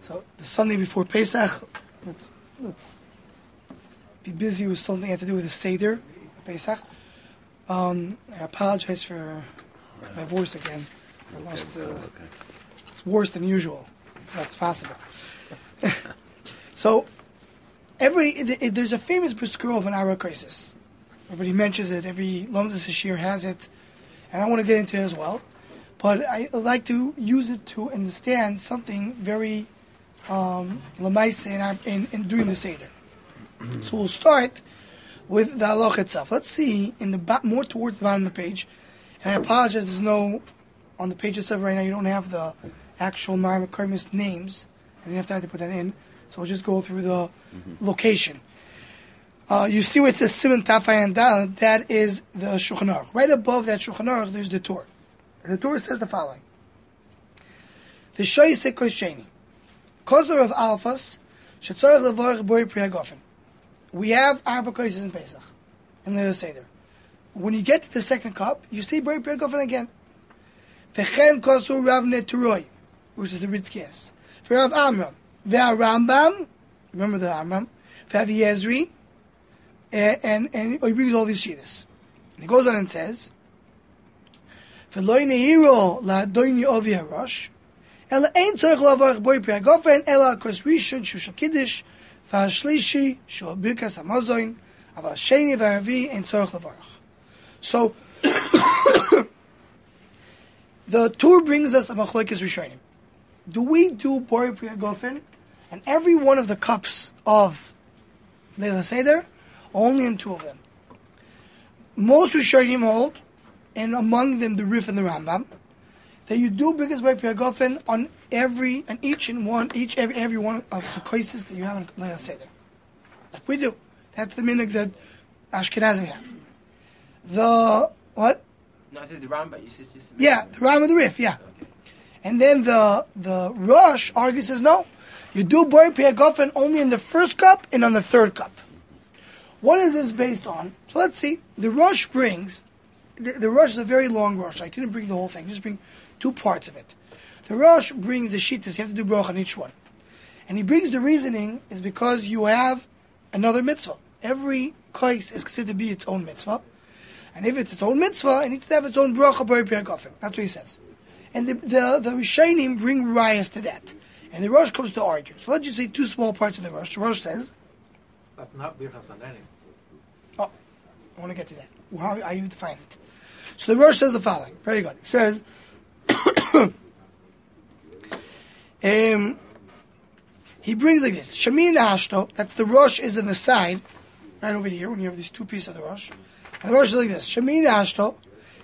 So the Sunday before Pesach, let's be busy with something that had to do with the Seder, Pesach. I apologize for my voice again. I lost. It's worse than usual. That's possible. So, there's a famous brisker of an Ara crisis. Everybody mentions it. Every Lomdas Hashir has it, and I want to get into it as well. But I like to use it to understand something very lamaise in doing the Seder. So we'll start with the halach itself. Let's see in the more towards the bottom of the page. And I apologize, there's no on the page itself right now. You don't have the actual Maram Karmis names. I didn't have to put that in, so we'll just go through the location. You see where it says Siman Tafai and Dal. That is the Shulchan Aruch. Right above that Shulchan Aruch, there's the Torah. And the Torah says the following: V'shoy sekosh sheni, kozor of alphas, shetzorach levorach bori pri hagofen. We have Arba Koises in Pesach, and there's a Seder. When you get to the second cup, you see Bori Pri Hagofen again. V'chen kosur Rav Neturoi, which is the Ritzkias. V'Rav Amram, V'Arambam, remember the Amram, V'Av Yezri, and he brings all these shittas. And he goes on and says, V'loi ne'iro la'adoini ovi harosh, ela ein tzorich lavarach Bori Pri Hagofen, ela kos rishon shusha kiddush, V'ashlishi shu birkas hamazoin, aval sheni v'aravi ein tzorich levarach. So the Tur brings us a machlokes rishonim. Do we do Bori Pri Hagofen and every one of the cups of Leila Seder? Only in two of them. Most rishonim hold, and among them the Rif and the Rambam, that you do Birkas Bori Pri Hagofen on every one of the koises that you have in Leila Seder. Like we do. That's the minhag that Ashkenazim have. The what? No, I said the Rambam. You said just the Rambam and the Rif, yeah. Okay. And then the Rosh argues, says no, you do Bori Pri Hagofen only in the first cup and on the third cup. What is this based on? So let's see. The Rosh brings the Rosh is a very long Rosh. I couldn't bring the whole thing. Just bring two parts of it. The Rosh brings the shittas. You have to do bracha on each one, and he brings the reasoning is because you have another mitzvah. Every kais is considered to be its own mitzvah. And if it's its own mitzvah, it needs to have its own bracha Bori Pri Hagofen. That's what he says. And the Rishonim bring rayas to that. And the Rosh comes to argue. So let's just say two small parts of the Rosh. The Rosh says... That's not Birchas Hanenim. Oh, I want to get to that. How are you define it? So the Rosh says the following. Very good. He says... he brings like this. Shamin Ashto, that's the Rosh is in the side, right over here, when you have these two pieces of the Rosh. And the Rosh is like this. Shamin Ashto,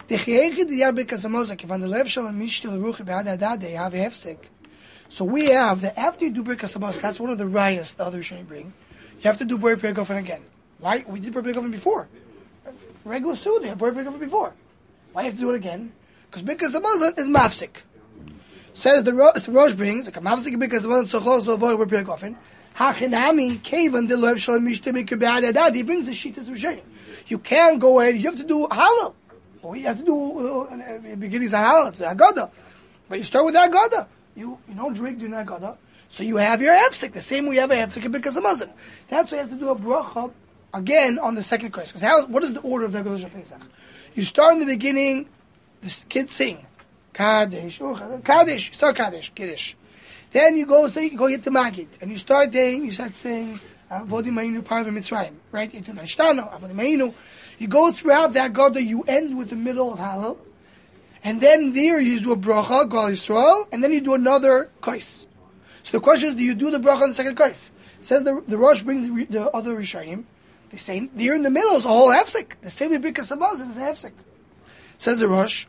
so we have that after you do Birkas Hamazon, that's one of the rayas the other Rishonim bring. You have to do Bori Pri Hagofen again. Why? We did Bori Pri Hagofen before. Regular Suda, you have Bori Pri Hagofen before. Why you have to do it again? Because Birkas Hamazon is mafsik. Says the Rosh brings, like a mafsik Birkas Hamazon, so close to avoid Bori Pri Hagofen. Hachinami, Kavan, the Lev Shalom Mishtemik Be'adadad. He brings the Shittas Rishonim. You can't go ahead, you have to do Halal. Or you have to do, beginnings of Halal, it's Haggadah. But you start with the Haggadah. You don't drink during the Haggadah. So you have your Hefsek, the same way you have a Hefsek in Birkas Hamazon. That's why you have to do a bracha again on the second course. Because what is the order of the Haggadah of Pesach? You start in the beginning, the kids sing. Kaddish, Kaddish, you start Kaddish, Kiddush. Then you go get to Magid, and you start saying, Avodim Ma'inu Parva Mitzrayim, right? Avodim Ma'inu. You go throughout that Haggadah, you end with the middle of Halal, and then there you do a bracha, Gal Yisrael, and then you do another kais. So the question is, do you do the bracha on the second kais? It says the Rosh brings the other Rishonim. They say there in the middle is a whole hefsek. The same with Birkas Hamazon is a hefsek. Says the Rosh.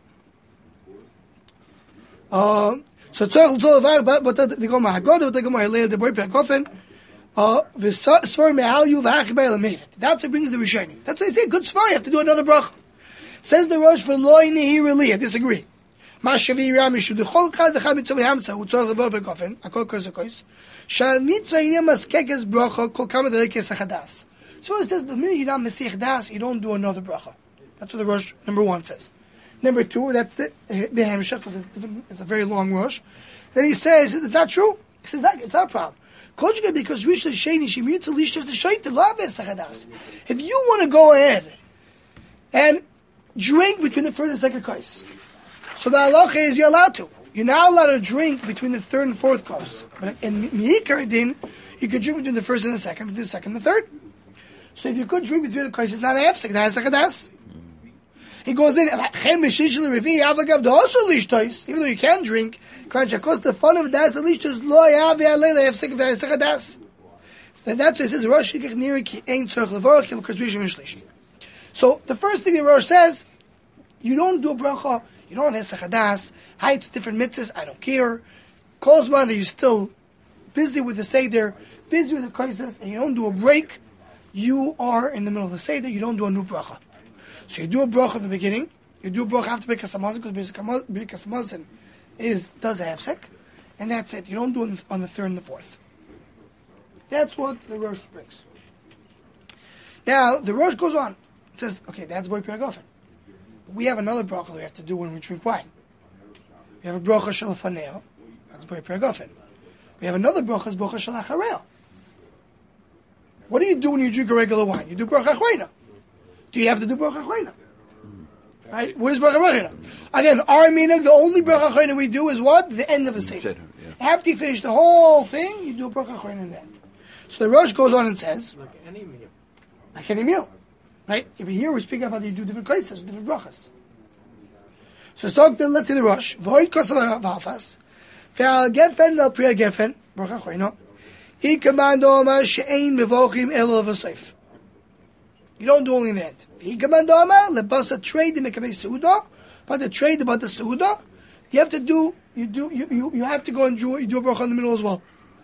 So tzarich l'tzol levar, but they go my Haggadah, but they go my Leil the Bori Pri Hagofen. V'svar me'alyu v'achibay l'mevet. That's what brings the Rishonim. That's what they say. Good svar, you have to do another bracha. Says the Rosh v'loi nehi reli. I disagree. Ma shavi ramishu d'chol chad v'chad mitzvah v'hamtza u'tzor levar Pri Hagofen akol kos akos shal mitzvah inyan maskekes bracha kol kama delekes achadas. So it says the minute you're not mesich das, you don't do another bracha. That's what the Rosh number one says. Number two, that's the Behemshech, because it's a very long Rosh. Then he says, it's not true. He says that it's not a problem. Because Rish Sheni Shemiritza Lishtos the Shaitim Lo Aveh Sachadas. If you want to go ahead and drink between the first and second kais, so the halacha is you're allowed to. You're not allowed to drink between the third and fourth kais. But in Mi'ikar Din, you could drink between the first and the second, between the second and the third. So if you could drink between the kais, it's not a hefsek, not a sachadas. He goes in, even though you can drink, because the fun of das lishtos lo yav yalei hefsek v'sachadas. So that's why it says Rosh Yikach Niri ki ein tzorch levorach ki l'kos rishon v'shlishi. So the first thing the Rosh says, you don't do a bracha, you don't have sachadas. Hi, it's different mitzvahs. I don't care. Calls one that you're still busy with the seder, busy with the kaises, and you don't do a break. You are in the middle of the seder. You don't do a new bracha. So you do a bracha at the beginning. You do a bracha after Birkas Hamazon, because Birkas Hamazon does a hefsek, and that's it. You don't do it on the third and the fourth. That's what the Rosh brings. Now the Rosh goes on. It says, okay, that's Boi Piragofen. We have another bracha that we have to do when we drink wine. We have a bracha shel faneo. That's Boi Piragofen. We have another bracha, is bracha shel achareo. What do you do when you drink a regular wine? You do bracha achreina. Do you have to do bracha achreina? Right? What is bracha achreina? Again, our meaning, the only bracha achreina we do is what? The end of the seder. After you finish the whole thing, you do a bracha achreina in the end. So the Rosh goes on and says, Like any meal. like any meal. Right? Every year we speak about you do different kaises, different brachas. So let's say the Rosh. Void kosav v'alfas. Ve'al gefen al priya gefen. Bracha achreina. He command Omar she'ein mevochim elo v'seif. You don't do only that. He command Omar lebasa trade the mekabei seuda, but the trade about the seuda, you have to do. You have to go and do a bracha in the middle as well.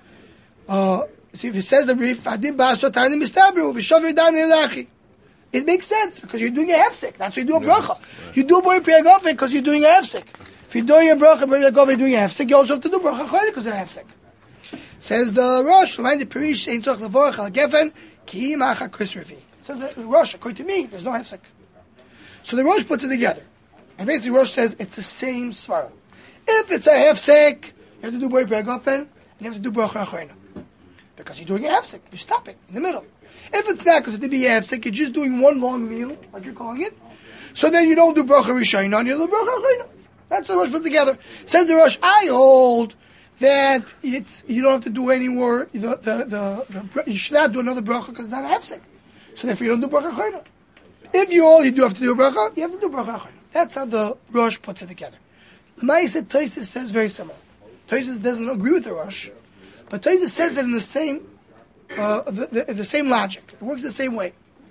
See if it says the brief, adim ba'asot tanim mistabru v'shav yadam nelachi. It makes sense because you're doing a hefsek. That's why you do a bracha. Right. You do boi priyagofen because you're doing a hefsek. If you're doing a bracha priyagofen, you're doing a hefsek. You also have to do bracha chayil because of a hefsek. Says the Rosh, remind the Pirish, ain't tzorch levorach al gefen, ki macha kris revi. Says the Rosh, according to me, there's no hefsek. So the Rosh puts it together. And basically Rosh says it's the same svara. If it's a hefsek, you have to do boi priyagofen, and you have to do bracha achreina. Because you're doing a hefsek. You stop it in the middle. If it's not because it be a hefsek, you're just doing one long meal, like you're calling it. So then you don't do bracha rishayna, you do bracha achreina. That's what the Rosh put together. Says the Rosh, I hold that you don't have to do any more. You should not do another bracha because it's not a hefsek. So therefore you don't do bracha achreina. If you do have to do a bracha, you have to do bracha achreina. That's how the Rosh puts it together. The Ma'aseh Tosfos says very similar. Tosfos doesn't agree with the Rosh, but Tosfos says it in the same the same logic. It works the same way.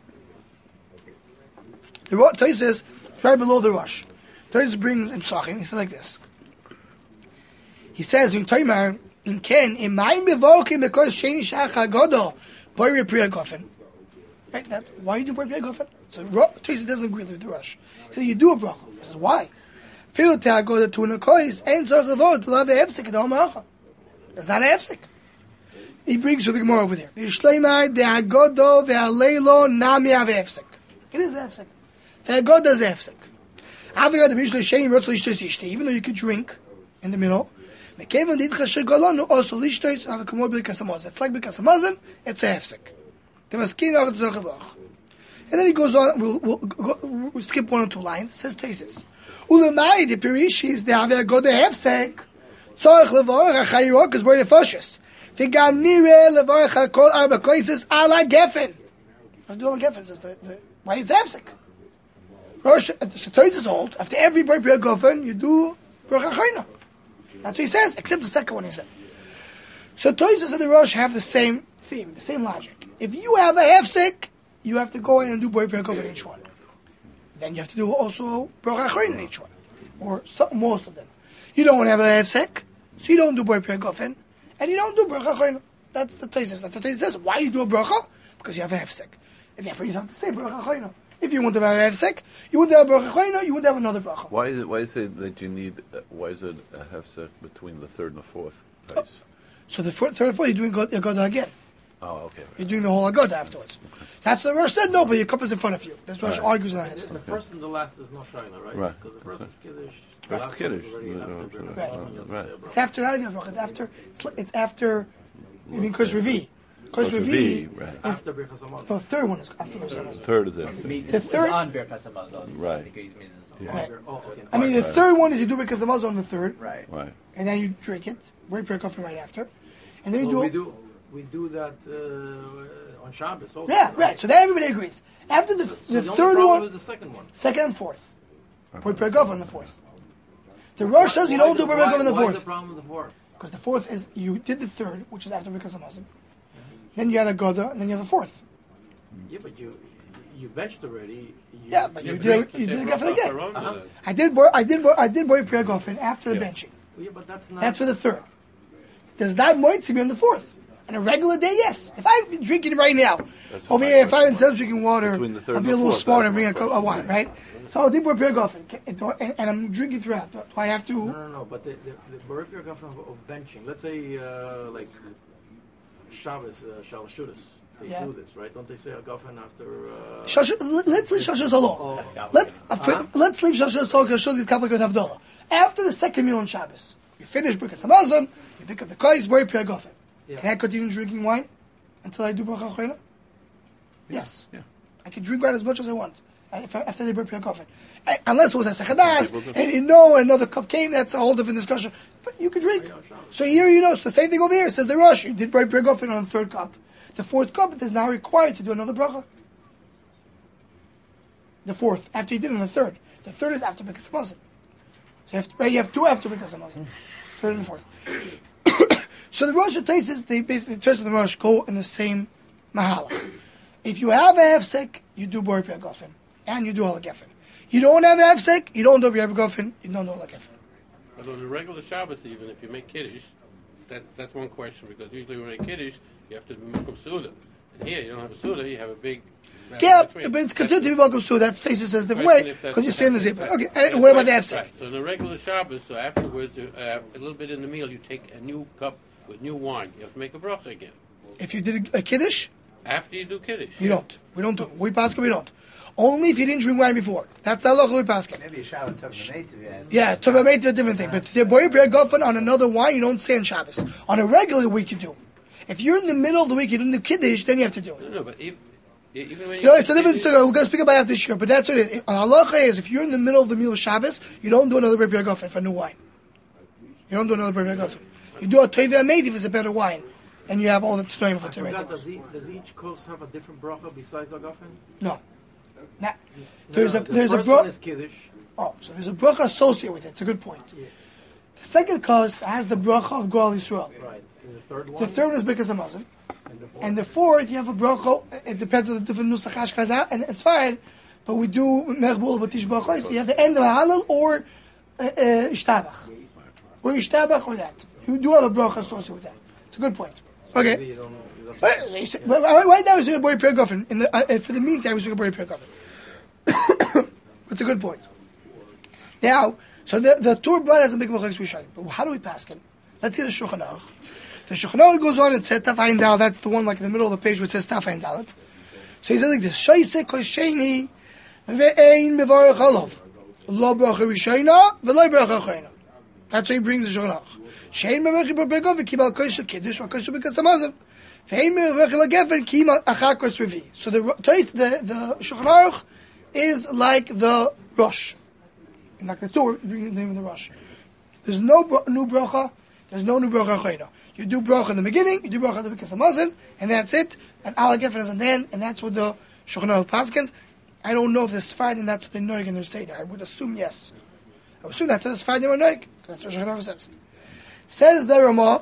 The Tosfos says right below the Rosh. Tosfos brings in Psachim. He says like this. He says in Toimar, in Ken, in my mevokim because sheni shacha godol boy priya gofen. Right? That why you do boy priya gofen? So Tosfos doesn't agree with the Rosh. So you do a bracha. He says why? Feel to go to tuna kois ain't tzorch levor to love a hefsek the hamacha. That's not a hefsek. He brings to the Gemara over there. V'shleimai de agodo ve'aleilo nami ave hefsek. It is a hefsek. The agodo is a hefsek. Avigad the Mishnah Sheni Rotz Lishtos Ishti. Even though you could drink in the middle, Mekevan Didcha Shegolonu also Lishtos Ave Kamor Birkas Hamazon. It's like Birkas Hamazon, it's a hefsek. The Maskin Ach Tzorch Levor. And then he goes on. We'll skip one or two lines. It says Tosfos. Ulamai the Pirish is the Ave agodo hefsek. Tzorch Levor Achayirok is where the foshes. V'gam nireh levarach kol arba koises ala gefen. Let's do all the gefen. Why is hefsek? Rosh, so Tosfos hold after every boi priya gofen you do bracha achreina. That's what he says, except the second one he said. So Tosfos and the Rosh have the same theme, the same logic. If you have a hefsek, you have to go in and do boi priya gofen in each one. Then you have to do also bracha achreina in each one, or most of them. You don't have a hefsek, so you don't do boi priya gofen. And you don't do bracha achreina. That's the Tosfos. That's what Tosfos says. Why do you do a bracha? Because you have a hefsek. And therefore you have to say bracha achreina. If you want to have a hefsek, you wouldn't have a bracha achreina, you wouldn't have another bracha. Why is it that you need, why is it a hefsek between the third and the fourth place? So the third and fourth, you're doing Agoda again. Oh, okay. You're doing the whole Agada afterwards. That's what the Rosh said, no, but your cup is in front of you. That's Rosh Right. argues on that. The first and the last is no shaila, right? Right. Because the first is kiddush. Right. The last Kiddush. one is already Right. after Birkas Right. Hamazon, you have to Right. say a It's bracha. after not even bracha. It's after. You mean Kos Revi? Kos Revi. Right. After Birkas Hamazon. The third one is after Kos Revi. Third is it. The third- on Birkas Hamazon. Right. Yeah. Right. Oh, okay. I mean, the Right. third one is you do because the muzzle on the third, Right. Right. and then you drink it. Break your coffee right after, and then you Well, do. we do that on Shabbos also. Yeah, right. So then everybody agrees. After the So the the only third problem one, is the second one. second and fourth. Break your coffee on the fourth. The Rosh says you don't do break your coffee on the Why is the fourth problem with the fourth? because the fourth is you did the third, which is after because of muzzle. Then you had a Goda, and then you have a fourth. Yeah, but you benched already. Yeah, but you did the coffee again. Uh-huh. I did boy prayer coffin after the Yeah. benching. Yeah, but that's not. That's for the third. Does that moitzi be on the fourth? On a regular day, yes. If I'm drinking right now, That's over my here, if I question. instead of drinking water, Between the third I'll be and a the little fourth, smarter that's and bring my a wine, right? So I'll do prayer coffin, and I'm drinking throughout. Do I have to? No. But the Baruch of benching. Let's say like Shabbos, Shalashudis. They Yeah. do this, right? Don't they say a gafen after? Let's leave Shasha Solo. Let's leave Shasha Solo because Shoshi's conflict with Havdalah. After the second meal on Shabbos, you finish Birkas Hamazon, you pick up the kais, boy prayer coffin. Yeah. Can I continue drinking wine until I do bracha achreina? Yes. Yeah. I can drink wine as much as I want after they burn coffin. Unless it was a sechadas, and you know another cup came, that's a whole different discussion. But you can drink. So here you know, it's the same thing over here. It says the Rosh, you did break coffin on the third cup. The fourth cup, it is now required to do another bracha. The fourth, after you did it on the third. The third is after Birkas Hamazon. So you have two after Birkas Hamazon. Third and the fourth. So the Rosh and Taisis, they basically, Taisis and the Rosh go in the same mahala. If you have a hefsek, you do Bor Pia Gofen, and you do Halagefen. You don't have a hefsek, you don't do Bor Pia Gofen, you don't do Halagefen. But on the regular Shabbos, even if you make Kiddush, that's one question, because usually when you make Kiddush, you have to make a Suda. And here, you don't have a Suda, you have a big... Yeah, between. but it's considered to be welcome to that. Taisis says different Question way, if that's- because you're saying the zip. Right. Okay, and what about the Right. hefsek? So on the regular Shabbos, so afterwards, a little bit in the meal, you take a new cup with new wine. You have to make a bracha again. If you did a Kiddush, After you do Kiddush. you don't. We don't do it. We pass we don't. Only if you didn't drink wine before. That's the halacha we pass. Maybe a shower took the mate to be asked. Yeah, to make it a different thing. But the Bor Pia Gofen on another wine, you don't say on Shabbos. On a regular week, you do. If you're in the middle of the week, you didn't do Kiddush, then you have to do it. No, but even when You know, it's a do different. Kiddush- So we're going to speak about it this year, but that's what it is. Halacha is if you're in the middle of the meal of Shabbos, you don't do another Bor Pia Gofen for new wine. You don't do another Bor Pia Gofen. You do a Tevei Ameid if it's a better wine, and you have all the Tanoim for I forgot, Tevei. does each course have a different bracha besides the gafen? No, there's a The there's a first one bracha. is Kiddush. Oh, so there's a bracha associated with it. It's a good point. Yeah. The second course has the bracha of Goal Yisrael. Right. And the third one? The third one is Birkas Hamazon. And the fourth? And the fourth, you have a bracha. It depends on the different nusach hashkaza, and it's fine. But we do mechbul b'tish bracha. So you have the end of halal or ishtabach, or ishtabach or that. You do have a bracha associated with that. It's a good point. Maybe Okay. you don't know. But right now, we're speaking Bor Pia Gofen. In the for the meantime, we're speaking Bor Pia Gofen. It's a good point. Now, so the Tur blood has a big machlokas rishonim. But how do we pass it? Let's see the Shulchan Aruch. The Shulchan Aruch goes on and says Tafayin Dal. That's the one like in the middle of the page where it says Tafayin Dalet. So he says like this: Shaisek kois sheni ve'ein mevarach alav lo bracha rishona ve'lo bracha achreina. That's what he brings the Shulchan Aruch. Shein mevarach Bor Pia Gofen kibal kois kiddush or kois Birkas Hamazon. Ve'ein mevarach lagefen kibal achar kois revi. So the Shulchan Aruch is like the Rosh. And like the Torah, bringing the name of the Rosh. There's no new bracha. There's no new bracha achreina. You do bracha in the beginning, you do bracha at the Birkas Hamazon, and that's it. And Allah Gefen is an end, and that's what the Shulchan Aruch paskins. I don't know if the Sfardim that's what they know in their Seder. I would assume yes. I would assume that's what the Sfardim are noig. That's what Shulchan Aruch says. Says the Ramah,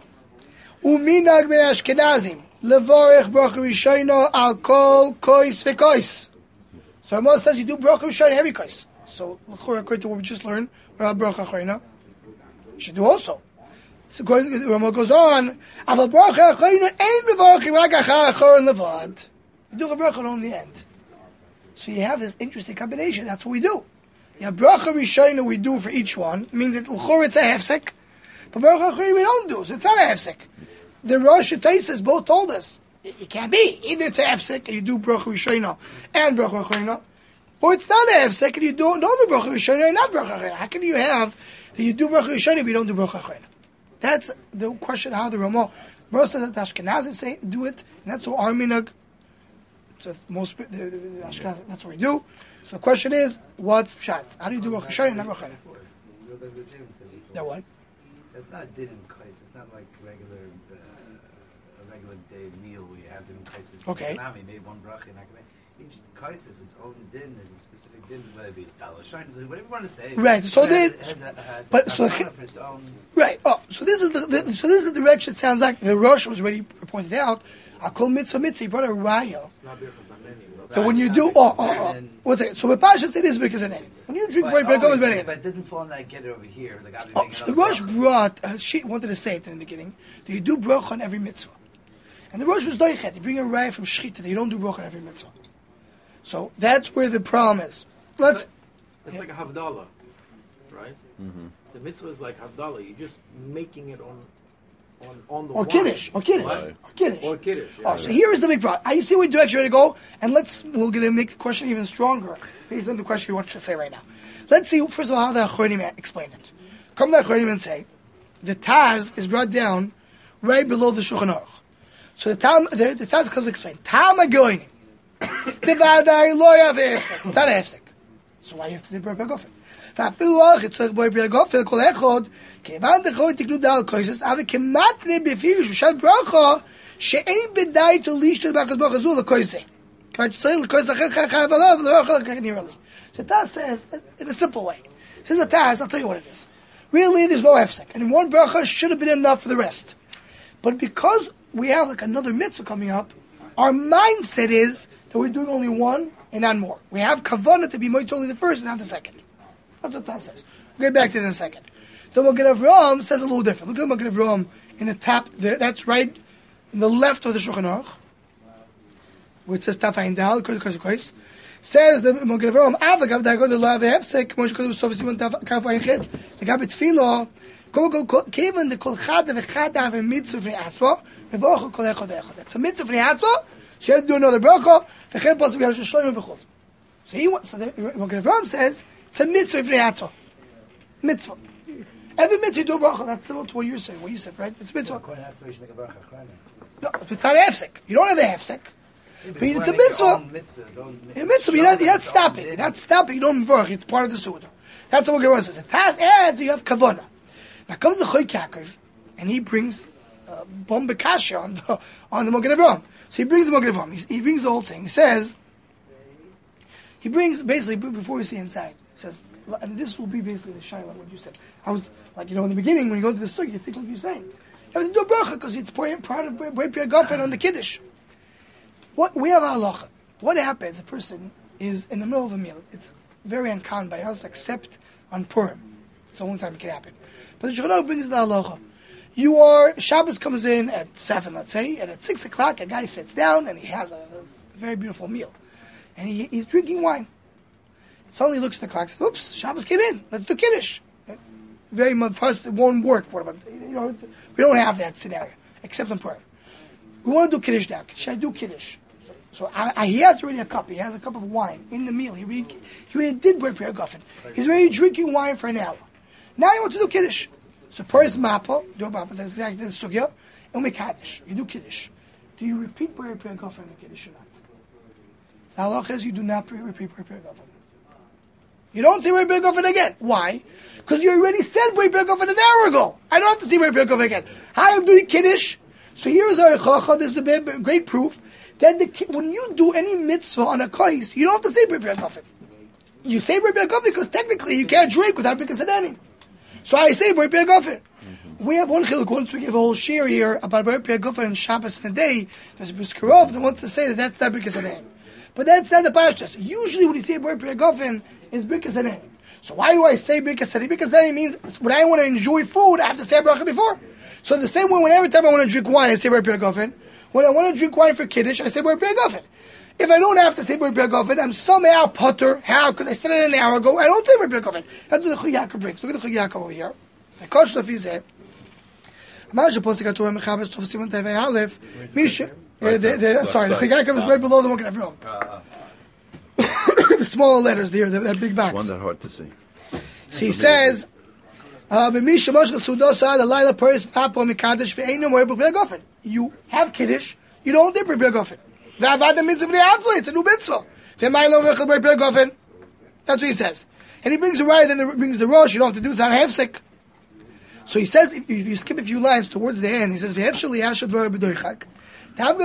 Uminag ben Ashkenazim levorech bracha rishayna al kol kois vekois. So Ramah says you do bracha rishayna every kois. So according to what we just learned, what about bracha achreina? You should do also. So according to Ramah goes on, aval bracha achreina ein mevorachim rak achar achoron levad. You do a bracha on the end. So you have this interesting combination. That's what we do. You have bracha rishayna we do for each one. It means that l'chor it's a hefsek. But bracha achreina we don't do, so it's not a hefsek. The Rosh and Taisis both told us It can't be. Either it's a hefsek and you do bracha rishona and bracha achreina, or it's not a hefsek and you don't do bracha rishona and not bracha achreina. How can you have that you do bracha rishona but you don't do bracha achreina? That's the question. How the Ramah says that the Ashkenazim say do it, and that's what our minhag. So most the Ashkenazim, that's what we do. So the question is, what's pshat? How do you do bracha rishona and not bracha achreina? That what? It's not din in kais. It's not like a regular day meal where you have different kaises. Okay. Nami made one bracha and each kais is its own din, is a specific din, whether it be dalashon, whatever you want to say. Right. So then, but so right. Oh, so this is the direction. It sounds like the Rosh was already pointed out. I call mitzvah. He brought a raya. So when you do, what's it? So Pasha it is because of name. When you drink white bread, go with benedict. But it doesn't fall in that get it over here. Like, so the Rosh brought. She wanted to say it in the beginning. That you do bracha on every mitzvah, and the Rosh was doichet. You bring a raya from shchita that you don't do bracha on every mitzvah. So that's where the problem is. It's like a havdalah, right? Mm-hmm. The mitzvah is like havdalah. You're just making it on the or kiddush, or kiddush, right. or kiddush. Or kiddush. Yeah, so here is the big problem. I see what direction you're going to go, and we're going to make the question even stronger based on the question you want to say right now. Let's see first of all how the Achronim explain it. Come the Achronim and say the Taz is brought down right below the Shulchan Aruch. So the Taz comes to explain Tam Agoyim. The Vadai lo yav hefsek. It's not a hefsek. So why do you have to do Bor Gofen? ואפילו אורך צריך בו ברגופל כל אחד, כיוון דחוי תקנו דל קויסס, אבל כמתנה בפירוש בשעת ברכה, שאין בדי תוליש לבחת ברכה זו לקויסה. כיוון שצריך לקויסה אחר חייב עליו, ולא יכול לקחת נראה לי. So Taz says, in a simple way, says the Taz, I'll tell you what it is. Really, there's no hefsek, and one bracha should have been enough for the rest. But because we have like another mitzvah coming up, our mindset is that we're doing only one and not more. We have kavanah to be moitz only the first and not the second. That's what Taz says. We'll get back to it in a second. The Magen Avraham says a little different. Look at the Magen Avraham in the top, that's right in the left of the Shulchan Aruch, where it says Taf Ayin Dal, says the Magen Avraham, Avagav Dagod the Lav Hefsek, Moshe Kodesh Sof Simon Kaf Ayin Chet, the Gabit Tefillah, Kevan the Kol Chad V'Chad Av Mitzvah V'nei Atzma, Mevochel Kol Echad Echad. That's a mitzvah V'nei Atzma, so you have to do another bracha, V'Chem Pasuk V'Yam Shloim V'Chol. So the Magen Avraham says, it's a mitzvah V'nei Atzma. Mitzvah. Every mitzvah you do bracha, that's similar to what you're saying. What you said, right? It's mitzvah. No, it's not a hefsek. You don't have a hefsek. But it's a mitzvah. A mitzvah. You're not stopping. You're not stopping. You don't work. It's part of the suda. That's what Gemara says. The Taz adds you have kavanah. Now comes the Choy Yaakov, and he brings Bom Bekasha on the Magen Avraham. So he brings the Magen Avraham. He brings the whole thing. He says, he brings basically before we see inside. He says, and this will be basically the shaila what you said. I was like, in the beginning when you go to the sukkah, you think like you're saying. You have to do a bracha because it's part of Bor Gofen on the kiddush. What we have halacha. What happens? A person is in the middle of a meal. It's very uncommon by us, except on Purim. It's the only time it can happen. But the Shulchan Aruch brings the halacha. Shabbos comes in at 7, let's say, and at 6 o'clock a guy sits down and he has a very beautiful meal, and he's drinking wine. Suddenly looks at the clock and says, oops, Shabbos came in. Let's do Kiddush. Very much, for us, it won't work. What about, we don't have that scenario, except in Purim. We want to do Kiddush now. Should I do Kiddush? So he has already a cup. He has a cup of wine in the meal. He already did Bor Gofen. He's already drinking wine for an hour. Now he wants to do Kiddush. So Purim Mapa, do Mapa, that's exactly the Sugya, and we Kaddish. You do Kiddush. Do you repeat Bor Gofen in the Kiddush or not? The halacha is you do not repeat Bor Gofen. You don't say Bor Gofen again. Why? Because you already said Bor Gofen an hour ago. I don't have to say Bor Gofen again. I am doing Kiddush. So here's our Chacha. This is a great proof that when you do any mitzvah on a kais, you don't have to say Bor Gofen. You say Bor Gofen because technically you can't drink without Birkas Hanenim. So I say Bor Gofen. We have one chiluk. Once we give a whole shir here about Bor Gofen and Shabbos in a day, there's a Briskerov that wants to say that that's not Birkas Hanenim. But that's not the pashtus. Usually when you say Bor Gofen, is Birkas Hanenim. So why do I say Birkas Hanenim? Birkas Hanenim means when I want to enjoy food, I have to say a bracha before. So the same way, every time I want to drink wine, I say Bor Gofen. When I want to drink wine for Kiddush, I say Bor Gofen. If I don't have to say Bor Gofen, I'm somehow putter. How? Because I said it an hour ago. I don't say Bor Gofen. That's what the Choy Yaakov brings. Look at the Choy Yaakov over here. The Kosh Lafi Zeh. Ma'aseh Posik HaTorah Mechaber Sof Simon Tevei Aleph. Right there. Sorry, the Chagaykim is right below the Mogen Avraham. The smaller letters there, that big box. One that hard to see. So he says, you have Kiddush, you don't dip B'Pir Gofen. It's a new mitzvah. That's what he says. And he brings the right, then brings the Rosh, you don't have to do it, it's not hefsek. So he says, if you skip a few lines towards the end, he says, the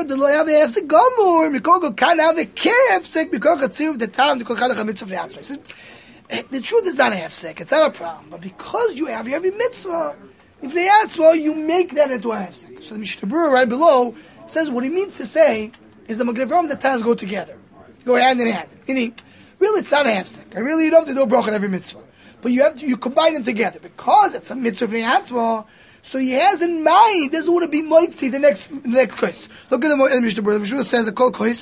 truth is not a hefsek, it's not a problem. But because you have every mitzvah, if they atzma, you make that into a hefsek. So the Mishnah Berurah right below says what he means to say is the Mogen Avraham and the Taz go together. Go hand in hand. Meaning, really it's not a hefsek. And really you don't have to do a bracha on every mitzvah. But you combine them together. Because it's a mitzvah of the atzma, so he has in mind, he doesn't want to be moitzi the next case. Look at the Mishnah Berurah. The Mishnah says the kol case,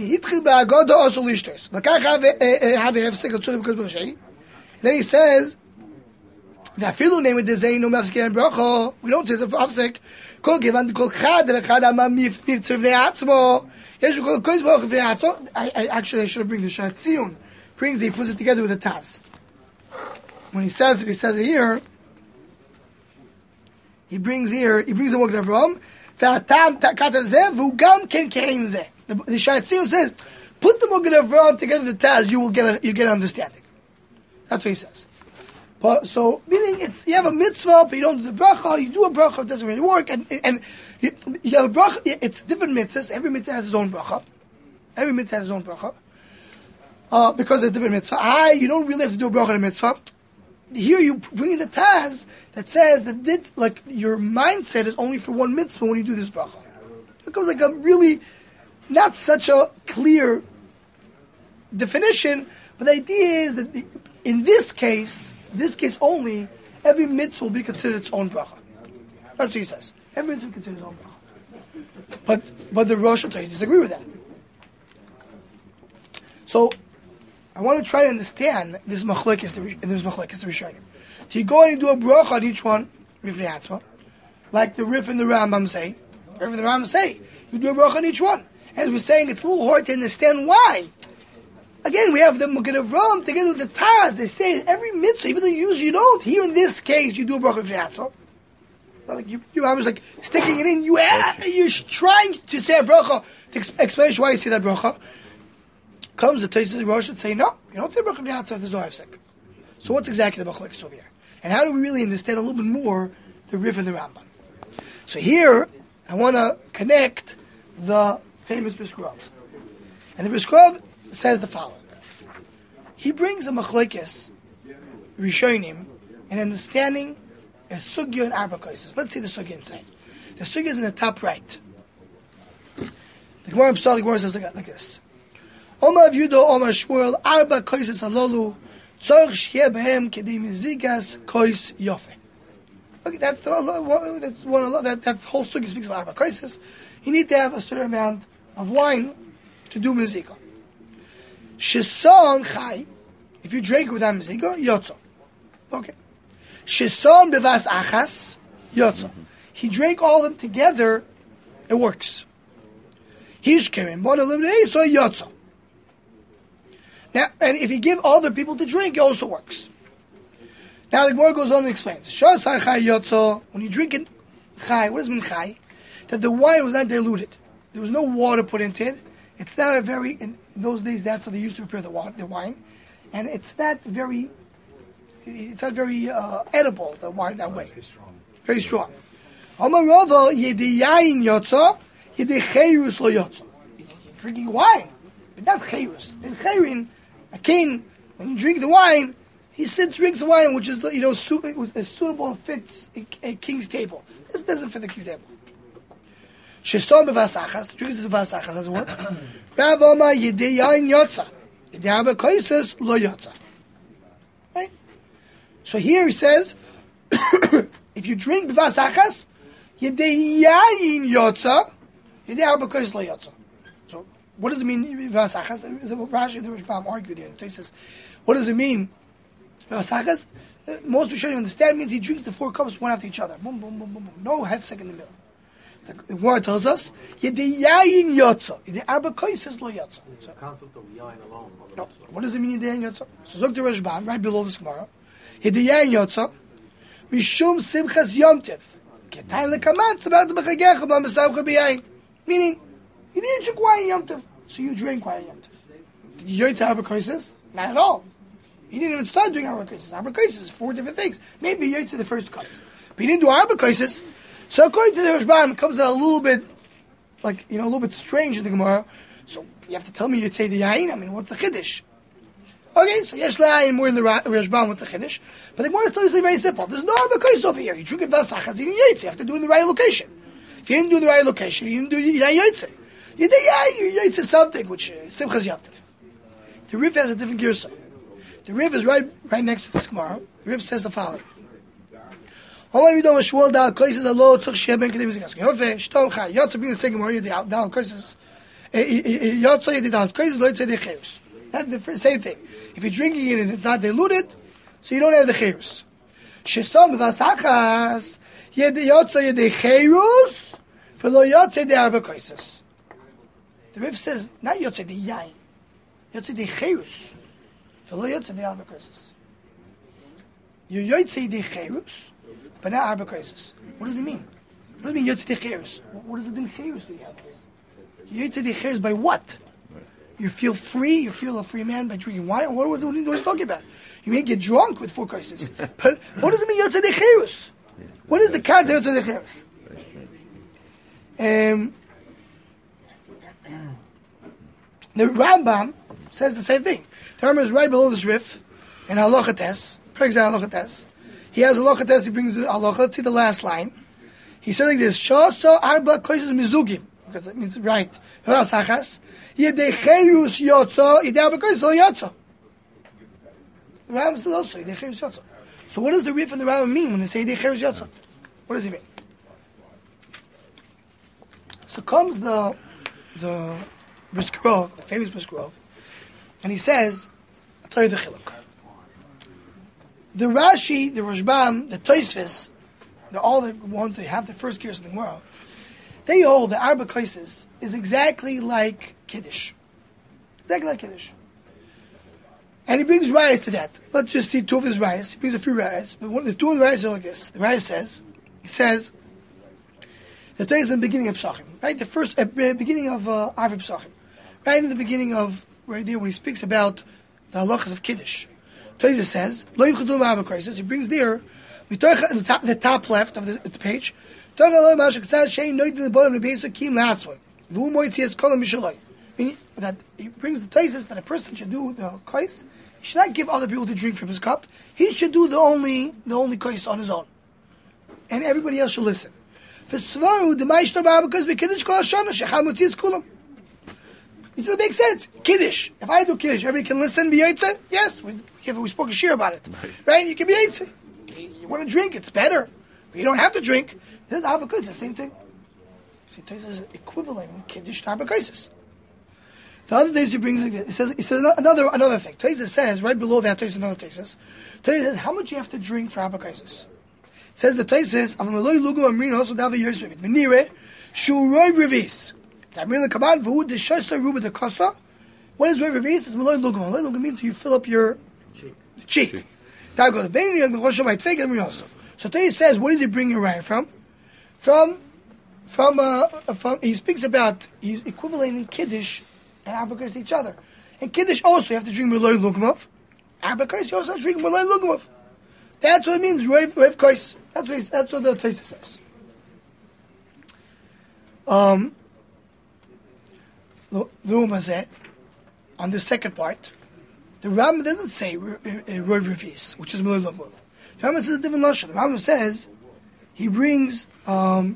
then he says, we don't say it's a hafsek. I should have bring the Shat Zion. Brings it, he puts it together with the Taz. When he says it here, he brings the Mogen Avraham. The Shat Zion says, put the Mogen Avraham together with the Taz, you get understanding. That's what he says. But, so, meaning you have a mitzvah, but you don't do the bracha, you do a bracha, it doesn't really work, and you have a bracha, it's different mitzvahs, every mitzvah has its own bracha. Because it's a different mitzvah. You don't really have to do a bracha in a mitzvah. Here you bring in the Taz that says that your mindset is only for one mitzvah when you do this bracha. It goes like a really, not such a clear definition, but the idea is that in this case only, every mitzvah will be considered its own bracha. That's what he says. Every mitzvah will be considered its own bracha. But the Rosh Hashanah disagree with that. So, I want to try to understand this machlekes the Rishonim. Do you go and do a bracha on each one, like the Rif and the Rambam say? You do a bracha on each one. As we're saying, it's a little hard to understand why. Again, we have the Mogen Avraham together with the Taz. They say every mitzvah, even though usually you don't. Here in this case, you do a bracha b'fnei atzma. Like I was like sticking it in. You're trying to say a bracha to explain why you say that bracha. Comes the Tosfos Rosh should say no. You don't say bracha b'fnei atzma if there's no hefsek. So what's exactly the machlokes over here? And how do we really understand a little bit more the Rif and the Rambam? So here, I want to connect the famous Briskov. And the Briskov says the following. He brings a machlokes Rishonim and understanding a sugya and arba koises. Let's see the sugya inside. The sugya is in the top right. The Gemara says like this. Omar Yudo Omar Shmuel arba koises halolu tzorch sheyeh behem kedei mizigas kois yofe. Okay, that whole sugya speaks about arba koises. You need to have a certain amount of wine to do mizika. Shison chai, if you drink without mezika, yotzo. Okay. Shison bevas achas, yotzo. He drank all of them together, it works. Hishkerim, bon eliminate, so yotzo. Now, and if you give all the people to drink, it also works. Now the Gemara goes on and explains. Shosai chai yotzo, when you drink it, chai, what does it mean chai? That the wine was not diluted. There was no water put into it. It's not a very, in those days, that's how they used to prepare the wine. And it's not very edible, the wine that way. Very strong. You're drinking wine, but not chayrus. In chayrin, a king, when you drink the wine, he drinks the wine which is, suitable and fits a king's table. This doesn't fit the king's table. Shesom b'vasachas, drinks the vasachas doesn't work. Rav Omar yedei yain yotza, yedei arba koises lo yotza. Right? So here he says, if you drink b'vasachas, yedei yain yotza, yedei arba koises lo yotza. So what does it mean b'vasachas? Rashi and the Rishbam argue there. The says, what does it mean b'vasachas? Most Rishonim understand means he drinks the 4 cups one after each other. Boom, boom, boom, boom, boom. No hefsek in the middle. The Gemara tells us, Yedeyayin Yotza. Yede Arba Koises Lo Yotza. The concept of yain alone. No. What does it mean Yedeyayin Yotza? So Zok the Rashbam, right below this Gemara, Yedeyayin Yotza, Mishum Simchas Yomtiv. Ketay Lekamat, Sabat B'chagecha, B'masavcha B'yayin. Meaning, you didn't drink wine Yomtiv, so you drink wine Yomtiv. Did you Yotza Arba Koises? Not at all. He didn't even start doing Arba Koises. Arba Koises is 4 different things. Maybe Yotza the first cup. But he didn't do Arba Koises. So according to the Rashbam, it comes out a little bit, a little bit strange in the Gemara. So you have to tell me you'd say the Yain. I mean, what's the Chiddush? Okay, so Yesh La'ayin more in the Rashbam, what's the Chiddush? But the Gemara is telling you very simple. There's no Arba Kois over here. You drink it Vasachas, you didn't Yotze. You have to do it in the right location. If you didn't do it in the right location, you didn't do Yotze. You did Yain, you Yotze something, which is Simchas Yomtiv. The Rif has a different girsa. The Rif is right next to this Gemara. The Rif says the following. We don't shwol dal koises a lo tzuk sheben kedem zikas. Yove shtom kha yotz being the second more dal koises. Yotz yedi dal koises lo yotz de chayus. That's the same thing. If you're drinking it and it's not diluted, so you don't have the chayus. Shesom vasachas yedi yotz yedi chayus for lo yotz de arba koises. The Rif says not yotz de yain, yotz de chayus for lo yotz de arba koises. You yotz de chayus. But not Arba Koises. What does it mean? What does it mean Yotze Decherus? What does the Din Cherus do you have here? Yotze Decherus by what? You feel free? You feel a free man by drinking wine? What was he talking about? You may get drunk with 4 Koises. But what does it mean Yotze Decherus? What is the concept of Yotze Decherus? The Rambam says the same thing. The Rambam is right below this Rif in Halacha Tes. For example, Halacha Tes. He has a lochates, he brings the halacha. Let's see the last line. He said like this, Shasa arba koises mizugim. Because that means, right. Rasachas. Yedecherus yotza, yedearba koises lo yotza. The Rambam says also, yedecherus yotza. So what does the Rif and the Rambam mean when they say yedecherus yotza? What does he mean? So comes the Briskerov, the famous Briskerov, and he says, I'll tell you the chiluk. The Rashi, the Rashbam, the Tosfos, all the ones that have the first gears of the Gemara, they hold that Arba Koises is exactly like Kiddush. Exactly like Kiddush. And he brings rayas to that. Let's just see 2 of his rayas. He brings a few rayas, but the 2 of the rayas are like this. The rayas says, the Torah is in the beginning of Psachim, right? The first, beginning of Arba Psachim. Right in the beginning of, right there when he speaks about the halachas of Kiddush. Toiza says, "Lo yimchadu ma'ava koises." He brings there, the top left of the page. Meaning that he brings the Toizas that a person should do the kois. He should not give other people to drink from his cup. He should do the only kois on his own, and everybody else should listen. He says it makes sense. Kiddush. If I do Kiddush, everybody can listen, be Yitzah? Yes, we spoke a shir about it. Right? You can be Yitzah. You want to drink, it's better. But you don't have to drink. This is Abakos, the same thing. See, Tosis is equivalent in Kiddush to Abakos. The other things he brings, he says another thing. Tosis says, right below that, Tosis another Tosis. Tosis says, how much you have to drink for Abakos? It says the Tosis, Avamaloi Lugu Amrin also Davi Yosef. Menire, Shuroi Revis. What is Rov Revis? It's Maloi Lugum. Maloi Lugum means you fill up your cheek. So today he says, where does he bring your right from? From he speaks about he's equivalating Kiddush and Abakos to each other. And Kiddush also you have to drink Maloi Lugumov. Abakos you also have to drink Maloi Lugumov. That's what it means. Rov Kos. That's what the Tosha says. The Umazeh, on the second part, the Rambam doesn't say Rov Revis, which is Maloi Lugumov. The Rambam says a different lashon. The Rambam says he brings the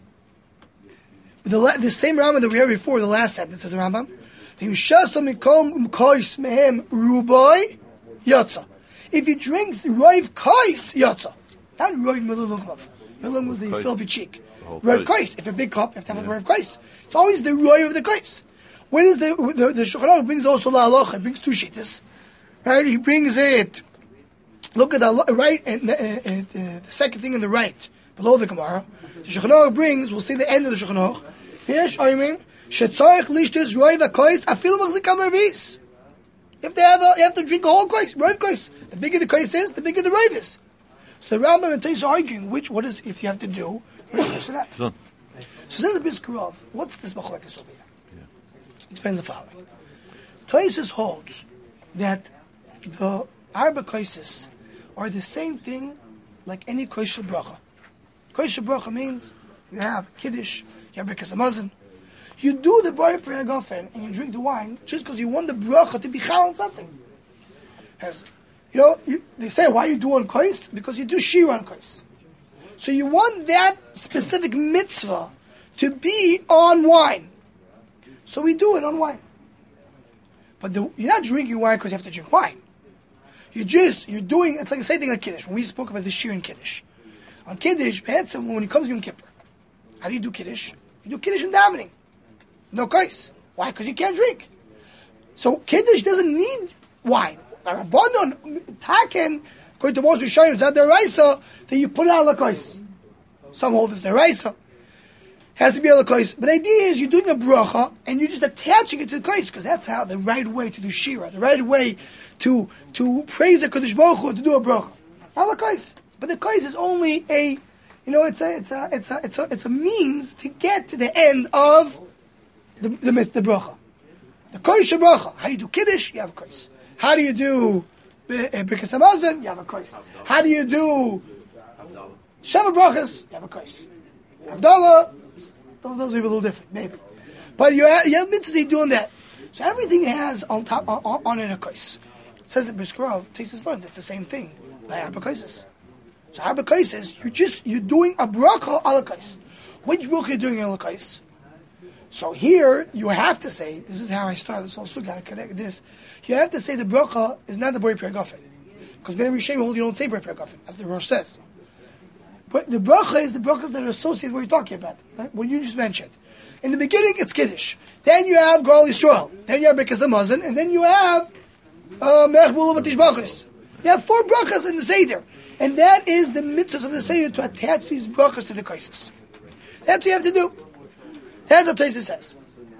same Rambam that we heard before. The last sentence says the Rambam. If he drinks Rov Kos Yotza, not Rov Maloi Lugumov. Maloi Lugumov you fill up your cheek. Rov Kos. If a big cup, you have to have a Rov Kos. It's always the Rov of the Kos. When is the Shulchan Aruch brings also La Halacha? He brings 2 shittas. Right? He brings it. Look at the right and the second thing on the right below the Gemara. The Shulchan Aruch brings, we'll see the end of the Shulchan Aruch. Yesh oimrim shetzarich lishtus roiv hakois afilu machzikam revis. You have to drink a whole kois, roiv kois. The bigger the kois is, the bigger the roiv is. So the Rambam and Tais are arguing what is if you have to do roiv kois or not. So says the Biskurov, what's this machlekes over here? It depends the following. Tais holds that the arba koises are the same thing like any kois shel bracha. Kois shel bracha means you have kiddush, you have birkas hamazon. You do the Borei Pri Hagafen and you drink the wine just because you want the bracha to be chal on something. As they say, why you do on kois? Because you do shir on kois. So you want that specific mitzvah to be on wine. So we do it on wine. But you're not drinking wine because you have to drink wine. You're doing, it's like the same thing like Kiddush. When we spoke about the shir in Kiddush. On Kiddush, when it comes to Yom Kippur, how do you do Kiddush? You do Kiddush in davening. No kais. Why? Because you can't drink. So Kiddush doesn't need wine. Rabbanon, Taken, according to most Rishonim, it's not the Raisa, that you put it on the kais. Some hold it's the Raisa. Has to be on the kais. But the idea is you're doing a bracha and you're just attaching it to the kais because that's how the right way to do shira, the right way to praise the Kadosh Baruch Hu, to do a bracha. On the kais. But the kais is only it's a means to get to the end of the bracha. The kais bracha. How do you do kiddush? You have a kais. How do you do birkas hamazon? You have a kais. How do you do sheva brachas? You have a kais. Havdalah. Those are a little different, maybe. But you have mitzvah doing that. So everything has on top on it a kais. It says that Biskurov takes his learns. It's the same thing by arba kaises. So arba kaises, you're doing a bracha ala kais. Which bracha are you doing ala kais? So here you have to say, this is how I started this whole sugya. I connect this. You have to say the bracha is not the Borei Pri Hagafen, because many Rishonim hold you don't say Borei Pri Hagafen, as the Rosh says. But the bracha is the brachas that are associated with what you're talking about, like what you just mentioned. In the beginning, it's Kiddush. Then you have Goral Yisrael. Then you have Birkas Hamazon. And then you have Melech B'Ula B'Tishbachos. You have 4 brachas in the Seder. And that is the mitzvahs of the Seder to attach these brachas to the kaisis. That's what you have to do. That's what Tosfos says.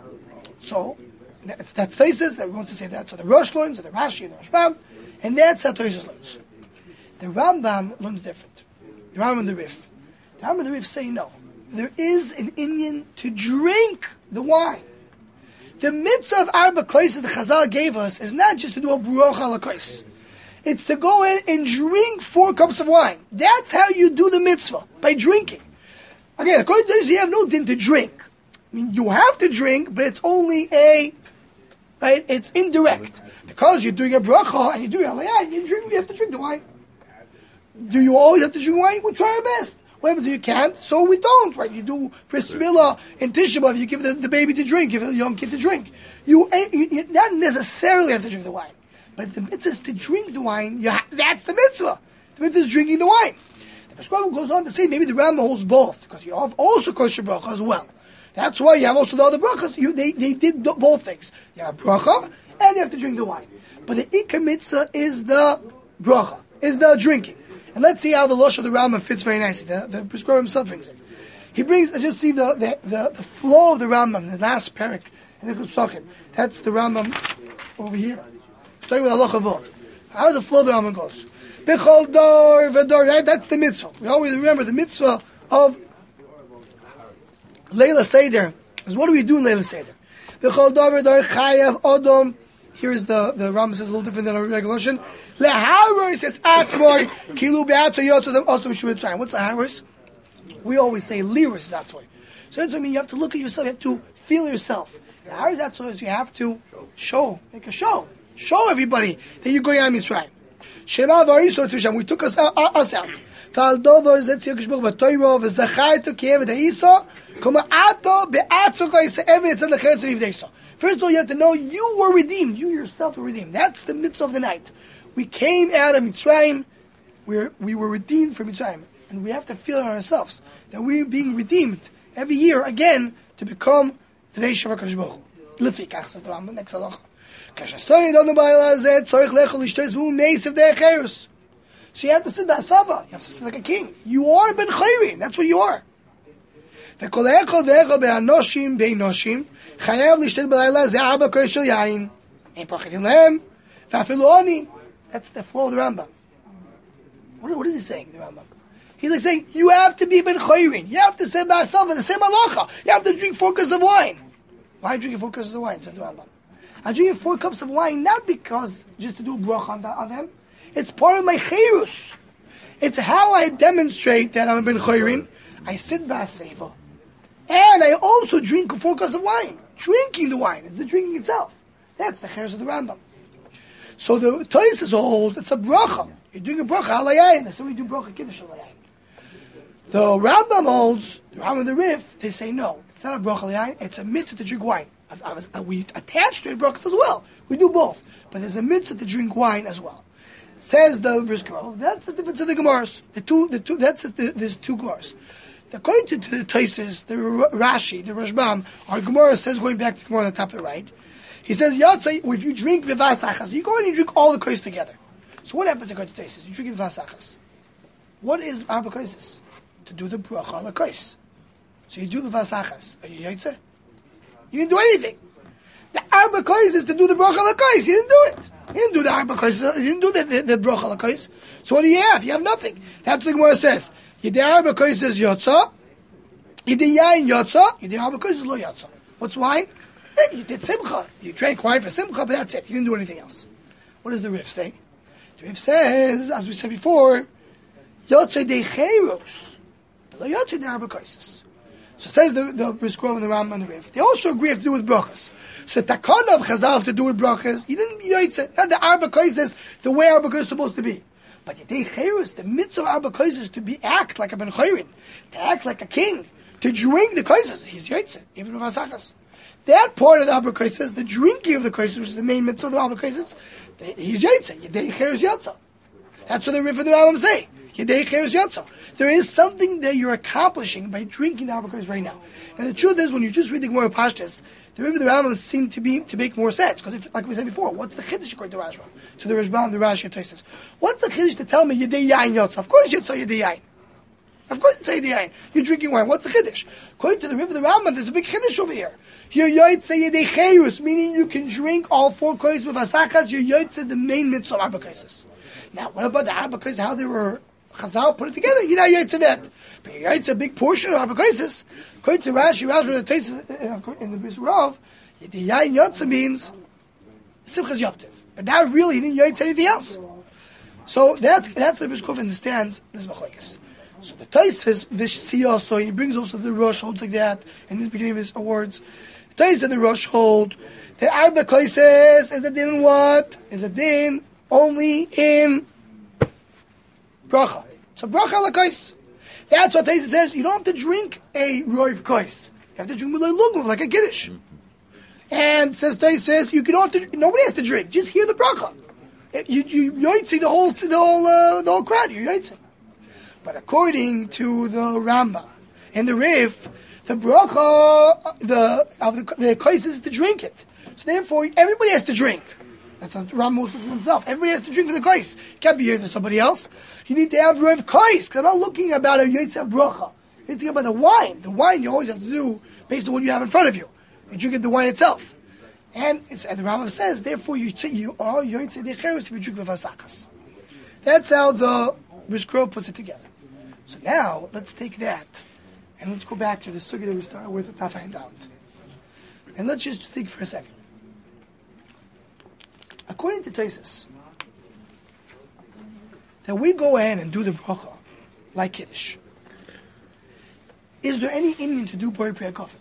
So, that's Tosfos that wants to say that. So the Rosh learns, or the Rashi, and the Rashbam. And that's how Tosfos learns. The Rambam learns different. The Rambam and the Rif. The Rambam and the Rif say no. There is an inyan to drink the wine. The mitzvah of Arba Kais that the Chazal gave us is not just to do a Baruch ala Kais. It's to go in and drink 4 cups of wine. That's how you do the mitzvah, by drinking. Again, according to this, you have no din to drink. I mean, you have to drink, but it's only it's indirect. Because you're doing a bracha and you're doing aliyah, you have to drink the wine. Do you always have to drink wine? We try our best. What happens if you can't? So we don't, right? You do Bris Milah and Tisha B'Av, you give the baby to drink, give the young kid to drink. You not necessarily have to drink the wine. But if the mitzvah is to drink the wine, that's the mitzvah. The mitzvah is drinking the wine. The Prescribe goes on to say maybe the Rambam holds both, because you have also kosher bracha as well. That's why you have also the other brachas. They did both things. You have bracha, and you have to drink the wine. But the ikar mitzvah is the bracha, is the drinking. And let's see how the Losh of the Rambam fits very nicely. The Prescribe himself brings it. He brings, just see the flow of the Rambam, the last parak, in the Chutzachim. That's the Rambam over here. Starting with Halacha Vov. How the flow of the Rambam goes. B'chol dor v'dor, right? That's the mitzvah. We always remember the mitzvah of Leila Seder. Because what do we do in Leila Seder? B'chol dor v'dor chayav odom. Here's the Rambam says a little different than our regulation. Leharos it's atzmoy kilu be'atzo yotzodem also mishubet trying. What's the haros? We always say liris that's why. So that's what I mean. You have to look at yourself. You have to feel yourself. The haros that's why is you have to make a show. Show everybody that you're going on Mitzrayim. Shema variso tzvisham. We took us out. Tal dover zetzir kishbuk b'toyro v'zacharto kiev v'deiso koma ato be'atzvaka yise'ev yitzad l'cheretz v'yivdeiso. First of all, you have to know you were redeemed. You yourself were redeemed. That's the mitzvah of the night. We came out of Mitzrayim. We were redeemed from Mitzrayim. And we have to feel it ourselves that we're being redeemed every year again to become the nation of HaKadosh Baruch Hu. Lefikach, says the Rambam, next halacha. So you have to sit b'asava. You have to sit like a king. You are ben chayrin. That's what you are. וכל אחד ואחד באנושים נושים, חייב לשתות בלילה זה 4 כוס של יין. אין פוחדים להם, ואפילו עוני. That's the flow of the Rambam. What is he saying, the Rambam? He's like saying, you have to be ben chayrin. You have to say ba'asava, the same halacha. You have to drink 4 cups of wine. Why are you drinking 4 cups of wine, says the Rambam? I'm drinking 4 cups of wine not because just to do bracha on them. It's part of my chayrus. It's how I demonstrate that I'm a ben chayrin. I sit ba'asava. And I also drink 4 cups of wine. Drinking the wine. It's the drinking itself. That's the chayrus of the Rambam. So the Tosfos hold, it's a bracha. You're doing a bracha alayayin. That's how we do bracha kiddush alayayin. The Rambam holds, the Rambam and the Rif, they say no. It's not a bracha alayayin. It's a mitzvah to drink wine. We attach to it brachas as well. We do both. But there's a mitzvah to drink wine as well. Says the Brisker, that's the difference of the Gemaras. There's 2 Gemaras. According to the Tosfos, the Rashi, the Rashbam, our Gemara says, going back to the Gemara on the top of the right, he says, Yatzai, if you drink v'vasachas, you go and you drink all the kois together. So what happens according to Tosfos? You drink v'vasachas. What is arba koises? To do the bracha on the kois. So you do the v'vasachas. Are you yatzai? You didn't do anything. The arba kois is to do the bracha on the kois. You didn't do it. You didn't do the arba kois. You didn't do the bracha on the kois. So what do you have? You have nothing. That's what the Gemara says. Yedei arba kois is yotza. Yedei yain yotza. Yedei arba kois is lo yotza. What's wine? You did simcha. You drank wine for simcha, but that's it. You didn't do anything else. What does the Rif say? The Rif says, as we said before, Yotzei de Cheiros. The Yotzei de Arba Koises. So says the Brisker and the Rambam and the Rif. They also agree have to do with brachas. So the takana of Chazal to do with brachas, you didn't Yotzei. Not the Arba Koises, the way Arba Koises is supposed to be. But Yedei Cheiros, the mitzvah of Arba Koises to act like a Ben Chayrin, to act like a king, to drink the Koises. He's Yotzei, even with Asachas. That part of the Arba Koises, the drinking of the Koises, which is the main mitzvah of the Arba Koises, he's Yaitse. Yedei Cheres Yatsa. That's what the Rif and the Rambam say. Yedei Cheres Yatsa. There is something that you're accomplishing by drinking the Arba Koises right now. And the truth is, when you just read the Gemara Pashtas, the Rif and the Rambam seem to make more sense. Because, like we said before, what's the Chiddush according to Rashba? To the Rashbam, the Rashi, and Tosfos. What's the Chiddush to tell me Yedei Yain Yatsa? Of course you'd say Yedei Yain. Of course you'd say Yedei Yain. You're drinking wine. What's the Chiddush? According to the Rif and the Rambam, there's a big Chiddush over here. You're Yotzei Yedei Cheirus, meaning you can drink all 4 kois with asakas. You're Yotzei the main mitzvah of Arba Koises. Now, what about the Arba Koises? How they were Chazal put it together? You're not Yotzei that, but you're Yotzei a big portion of Arba Koises. According to Rashi, the Tosfos in the Brisker Rav, Yedei Yain Yotzei means Simchas Yoptiv, but now really you didn't Yotzei anything else. So that's the Brisker understands this machlokes. So the Tosfos Vish also, he brings also the Rosh holds like that in the beginning of his words. The Tosfos and the Rosh hold the Arba Koises is a din in what? Is a din only in bracha. It's a bracha ala kois. That's what Tosfos says. You don't have to drink a roiv kois. You have to drink milay lugmav like a kiddush. And says Tosfos, nobody has to drink. Just hear the bracha. You yoitzi the whole crowd. You yoitzi. But according to the Rambam and the Rif, the bracha, the kois is to drink it. So therefore, everybody has to drink. That's what Rambam says himself. Everybody has to drink for the kois. Can't be here to somebody else. You need to have Rav kois, because I'm not looking about a yotze bracha. You're thinking about the wine. The wine you always have to do based on what you have in front of you. You drink the wine itself. And the Rambam says, therefore, you are yotze decheres if you drink with vasakas. That's how the Brisker puts it together. So now, let's take that, and let's go back to the sugya that we started with, the Taf and Dalet. And let's just think for a second. According to Tosfos, that we go ahead and do the bracha, like Kiddush, is there any Indian to do Bori Priya Kofin?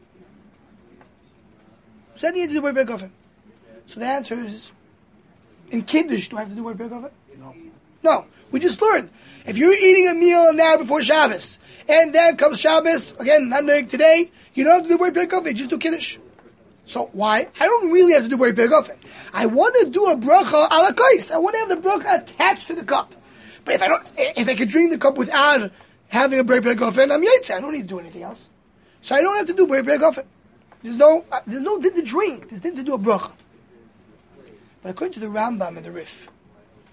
Is there any Indian to do Bori Priya Kofin? So the answer is, in Kiddush, do I have to do Bori Priya Kofin? No. We just learned. If you're eating a meal an hour before Shabbos, and then comes Shabbos, again, not knowing today, you don't have to do Bori Priya Kofin, just do Kiddush. So why? I don't really have to do Bori Priya Kofin. I want to do a bracha ala kois. I want to have the bracha attached to the cup. But if I could drink the cup without having a Bori Priya Kofin, I'm yaitze. I don't need to do anything else. So I don't have to do Bori Priya Kofin. There's no din to drink. There's din to do a bracha. But according to the Rambam and the Rif,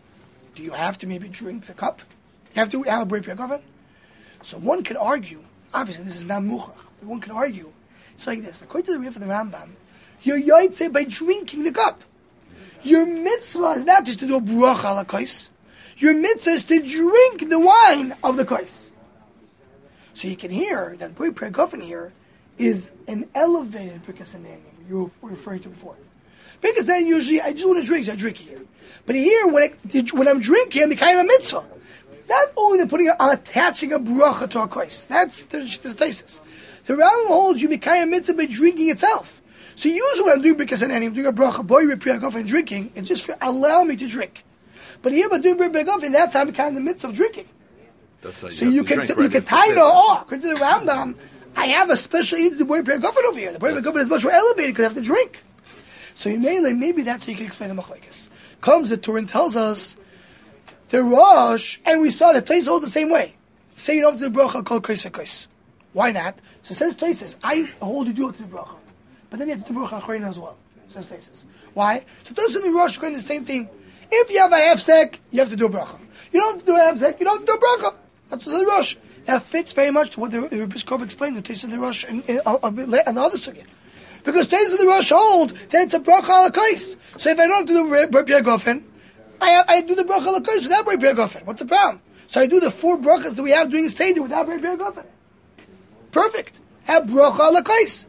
do you have to maybe drink the cup? You have to have a Bori Priya Kofin? So one could argue, obviously this is not muchach. One can argue. It's like this. According to the Rif of the Rambam, you're yotzei by drinking the cup. Your mitzvah is not just to do a bracha ala kos. Your mitzvah is to drink the wine of the kos. So you can hear that Boi Pregofen here is an elevated Birkas Hanenim you were referring to before. Birkas Hanenim usually, I just want to drink, so I drink here. But here, when I'm drinking, I'm becoming a mitzvah. Not only I'm attaching a bracha to a kos. That's the thesis. The Rambam holds you become a mitzvah by drinking itself. So usually when I'm doing Birkas Hanenim, I'm doing a bracha, Boi Pregofen and drinking, it's just for allow me to drink. But here by doing Pregofen, that's how I'm becoming the mitzvah of drinking. So you can tie it all. According to the Rambam, I have a special need to the Boi Pregofen over here. The Boi Pregofen is much more elevated because I have to drink. So maybe that's how you can explain the machlekes. Comes the Torah and tells us the Rosh, and we saw that Tais hold the same way. Say you don't have to do bracha called kos v'kos. Why not? So it says Tais, I hold you do it to the bracha, but then you have to do bracha achrona as well. Says Tais. Why? So those in the Rosh are going the same thing. If you have a hefsek, you have to do a bracha. You don't have to do a hefsek, you don't have to do a bracha. That's the Rosh. That fits very much to what the Piskov explained, the Tais in the Rosh and the other sugya. Because Tais in the Rosh hold that it's a bracha ala kos. So if I don't do the Boi Pregofen, I do the bracha ala kos without Boi Pregofen. What's the problem? So I do the 4 brachas that we have doing Seder without Boi Pregofen. Perfect. Have bracha ala kos.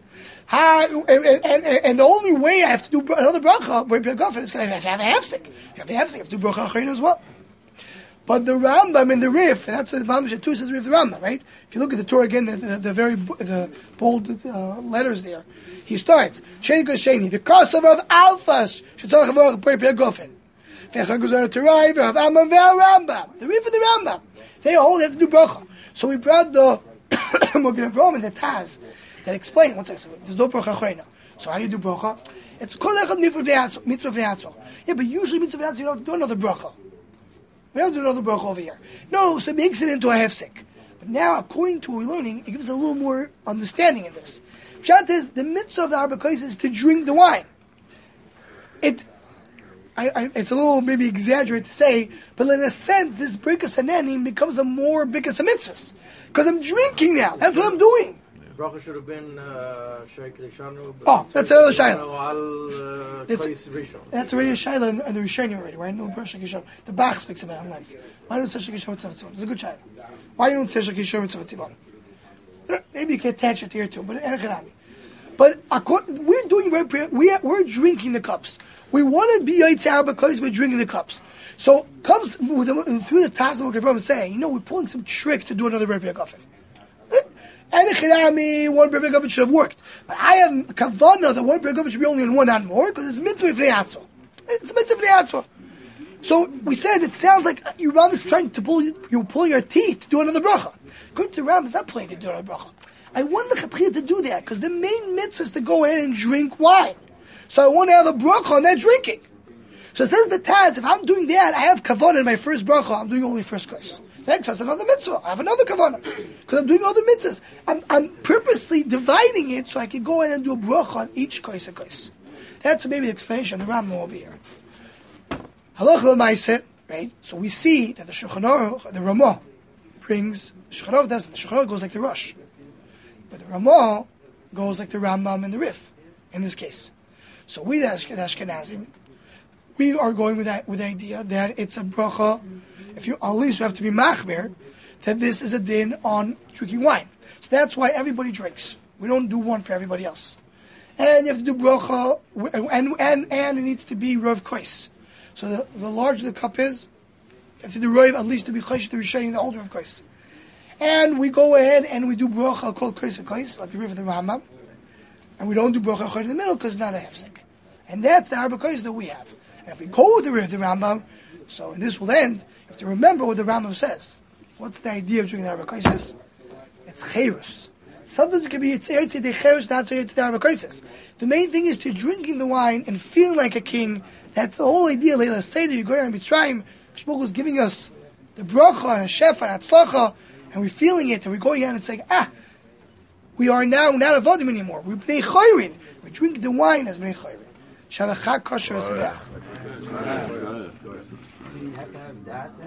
And the only way I have to do another bracha, Boi Pregofen, is because I have to have a hefsek. You have to have to do bracha achrona as well. But the Rambam in the Rif, and that's the Rambam Shatur says Rif the Rambam, right? If you look at the Torah again, the bold letters there, he starts Sheni Gosheni, the Kosover of Alphas, Shetzarach Avarach Boi Pregofen. V'echad goes on to Rai, V'av Amam V'al Rambam. The Rif and the Rambam, they all have to do bracha. So we brought the Magen Avraham and the Taz that explain. One second, there's no bracha achrona. So how do you do bracha? It's kol echad mitzvah v'yatzvah. Yeah, but usually mitzvah v'yatzvah you don't do another bracha. We don't do another bracha over here. No, so it makes it into a hefsek. But now, according to what we're learning, it gives us a little more understanding in this. Pshat is, the mitzvah of the Arba Kos is to drink the wine. It's a little maybe exaggerated to say, but in a sense, this Birkas Hanenim becomes a more Birkas HaMitzvahs. Because I'm drinking now. That's what I'm doing. Bracha should have been Sheikh Lishanu. Oh, that's another Shaila. That's already a Shaila in the Rishonim already, right? No Sheikh Lishanu. The Bach speaks about it in life. Why don't you say Sheikh Lishanu Tzavah Tzivon? It's a good Shaila. Why don't you say Sheikh Lishanu Tzavah Tzivon? Maybe you can attach it here too, but we're doing we're drinking the cups. We want to be Yitzhak because we're drinking the cups. So comes through the Taz of saying, we're pulling some trick to do another Boi Pregofen. And the Chirami, one Boi Pregofen should have worked. But I have kavanah that one Boi Pregofen should be only in one, not more, because it's mitzvah v'nei atzvah. It's mitzvah v'nei atzvah. So we said it sounds like your Ram is trying to you're pulling your teeth to do another bracha. Going to the Ram is not pulling to do another bracha. I want the Chatchila to do that, because the main mitzvah is to go ahead and drink wine. So I want to have a bracha on that drinking. So it says the Taz, if I'm doing that, I have kavanah in my first bracha, I'm doing only first kos. Next has another mitzvah. I have another kavanah. Because I'm doing other mitzvahs. I'm purposely dividing it so I can go ahead and do a bracha on each kos and kos. That's maybe the explanation of the Rambam over here. Halacha l'maaseh, right? So we see that the Shulchan Aruch, the Ramah, brings, the Shulchan Aruch doesn't. The Shulchan Aruch goes like the Rosh. But the Ramah goes like the Rambam and the Rif, in this case. So we, the Ashkenazim, we are going with the idea that it's a bracha. At least you have to be machmer that this is a din on drinking wine. So that's why everybody drinks. We don't do one for everybody else. And you have to do bracha, and it needs to be Rav Kos. So the larger the cup is, you have to do Rav at least to be Chosh to be sharing the older of Kos. And we go ahead and we do bracha called Kos and Kos, like the Rav of the Rambam. And we don't do bracha in the middle because it's not a hefsek. And that's the Arba Kos that we have. And if we go with the Rav of the Rambam, so this will end, you have to remember what the Rambam says. What's the idea of drinking the Arba Kos? It's cherus. Sometimes it can be the cherus, not to the Arba Kos. The main thing is to drinking the wine and feeling like a king. That's the whole idea. Let's say that you go around Mitzrayim, Shmuel is giving us the bracha and a shefa and atzlacha, and we're feeling it, and we're going out and saying, we are now not avodim anymore. We're bnei chayrin. We drink the wine as bnei chayrin. Shavachak kosher v'sabeach.